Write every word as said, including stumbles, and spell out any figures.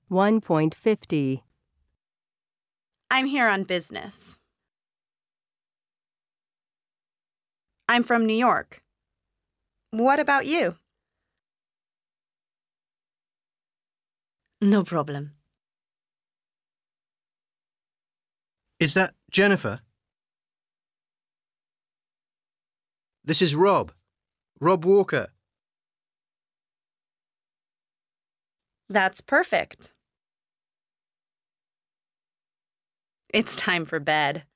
one point five zero. I'm here on business. I'm from New York. What about you? No problem. Is that Jennifer? This is Rob. Rob Walker. That's perfect. It's time for bed.